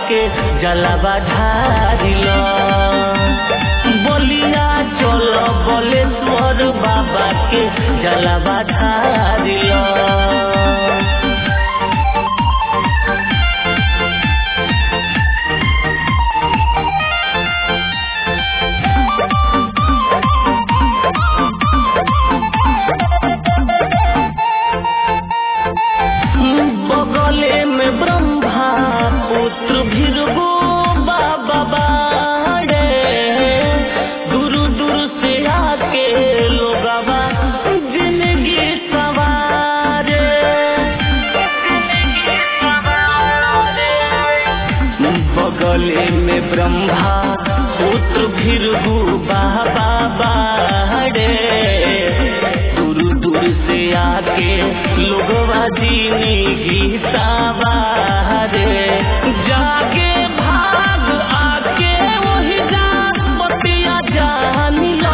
के जलवा ढारिलो। बोलिया चलो बलेश्वर बाबा के जलवा ढारिलो। बगले में ब्रह्मा पुत्र भृगु बाबा बाड़े। दूर दूर से आके लोगवा जिंदगी सवारे। बगले में ब्रह्मा पुत्र भृगु बाबा बाड़े। दूर दूर से आके लोगवा जिंदगी सवारे। जागे भाग आके वही जा बतिया जान लो।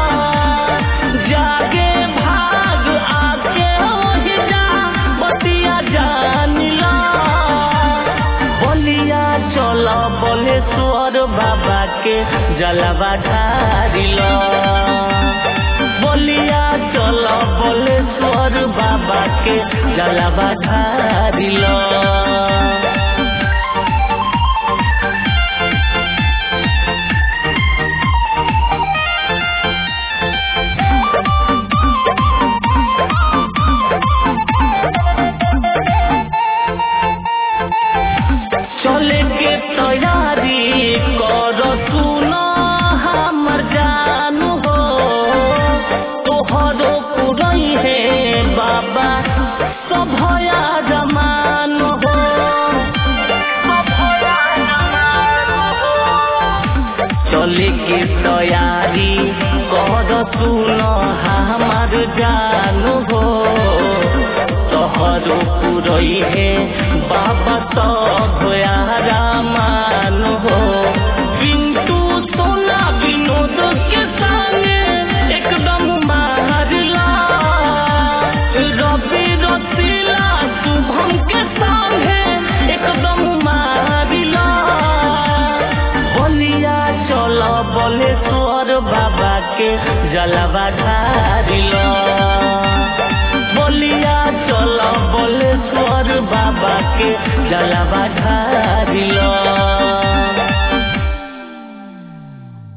जागे भाग आके वही जा बतिया जान लो। बोलिया चलो बलेश्वर बाबा के जलवा ढारिलो। बोलिया चलो बलेश्वर बाबा के जलवा ढारिलो। चले के तैयारी करो सुनो हमर जान हो। तोहरो पुरई है बाबा सभया जमान हो। चले के तैयारी करो सुनो हमर जान हो। तोहरो पुरई है बाबा सभया जमान हो। पिंटू सोना विनोद के संगे एकदम मारला। रवि रसीला शुभम के संगे एकदम मारला। बोलिया चलो बलेश्वर बाबा के जलवा ढारिलो।